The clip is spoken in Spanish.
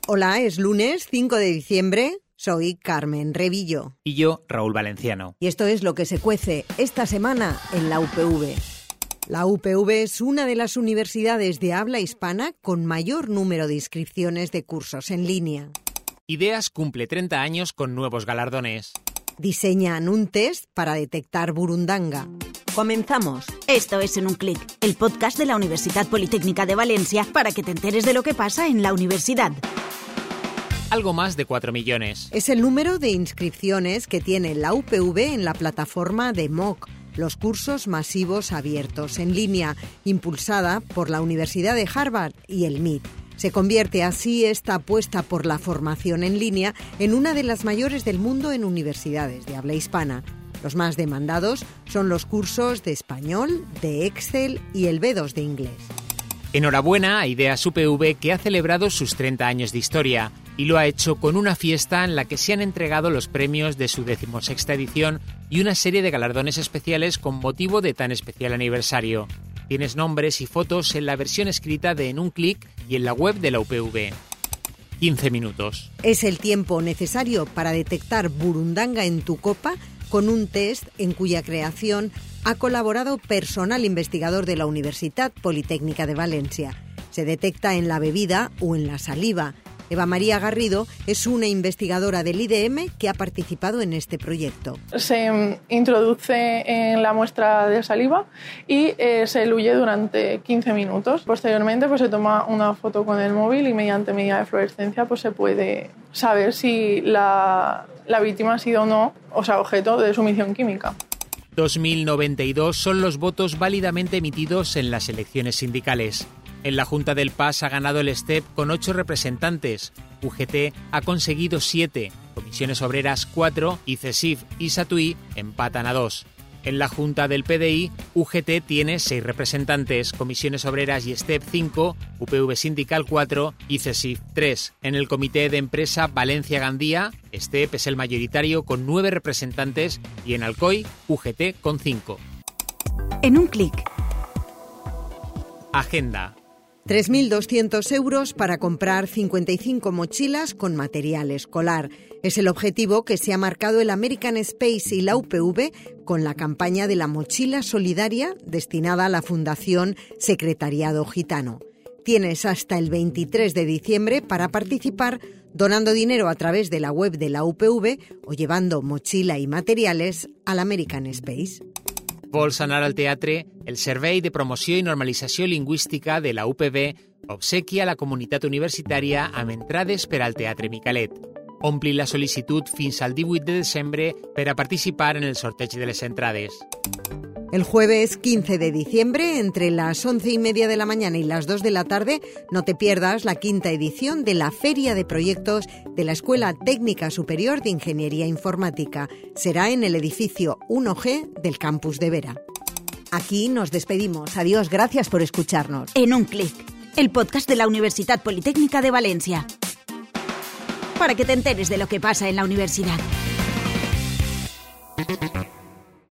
Hola, es lunes 5 de diciembre. Soy Carmen Revillo. Y yo, Raúl Valenciano. Y esto es lo que se cuece esta semana en la UPV. La UPV es una de las universidades de habla hispana con mayor número de inscripciones de cursos en línea. Ideas cumple 30 años con nuevos galardones. Diseñan un test para detectar burundanga. Comenzamos. Esto es En un clic, el podcast de la Universidad Politécnica de Valencia para que te enteres de lo que pasa en la universidad. Algo más de 4 millones. Es el número de inscripciones que tiene la UPV en la plataforma de MOOC, los cursos masivos abiertos en línea, impulsada por la Universidad de Harvard y el MIT. Se convierte así esta apuesta por la formación en línea en una de las mayores del mundo en universidades de habla hispana. Los más demandados son los cursos de español, de Excel y el B2 de inglés. Enhorabuena a Ideas UPV, que ha celebrado sus 30 años de historia y lo ha hecho con una fiesta en la que se han entregado los premios de su 16ª edición y una serie de galardones especiales con motivo de tan especial aniversario. Tienes nombres y fotos en la versión escrita de En un clic y en la web de la UPV. 15 minutos. Es el tiempo necesario para detectar burundanga en tu copa con un test en cuya creación ha colaborado personal investigador de la Universidad Politécnica de Valencia. Se detecta en la bebida o en la saliva. Eva María Garrido es una investigadora del IDM que ha participado en este proyecto. Se introduce en la muestra de saliva y se eluye durante 15 minutos. Posteriormente se toma una foto con el móvil y mediante medida de fluorescencia se puede saber si la víctima ha sido o no, objeto de sumisión química. 2092 son los votos válidamente emitidos en las elecciones sindicales. En la Junta del PAS ha ganado el STEP con 8 representantes. UGT ha conseguido 7, Comisiones Obreras 4 y CESIF y SATUI empatan a 2. En la Junta del PDI, UGT tiene 6 representantes, Comisiones Obreras y STEP 5, UPV Sindical 4 y CESIF 3. En el Comité de Empresa Valencia-Gandía, STEP es el mayoritario con 9 representantes y en Alcoy, UGT con 5. En un clic. Agenda. 3.200 euros para comprar 55 mochilas con material escolar. Es el objetivo que se ha marcado el American Space y la UPV con la campaña de la mochila solidaria destinada a la Fundación Secretariado Gitano. Tienes hasta el 23 de diciembre para participar donando dinero a través de la web de la UPV o llevando mochila y materiales al American Space. Vols anar al teatre? El Servei de Promoció i Normalització Lingüística de la UPV obsequia a la comunitat universitària amb entrades per al Teatre Micalet. Ompli la sol·licitud fins al 18 de desembre per a participar en el sorteig de les entrades. El jueves 15 de diciembre, entre las 11:30 de la mañana y las 2 de la tarde, no te pierdas la 5ª edición de la Feria de Proyectos de la Escuela Técnica Superior de Ingeniería Informática. Será en el edificio 1G del campus de Vera. Aquí nos despedimos. Adiós, gracias por escucharnos. En un clic, el podcast de la Universidad Politécnica de Valencia. Para que te enteres de lo que pasa en la universidad.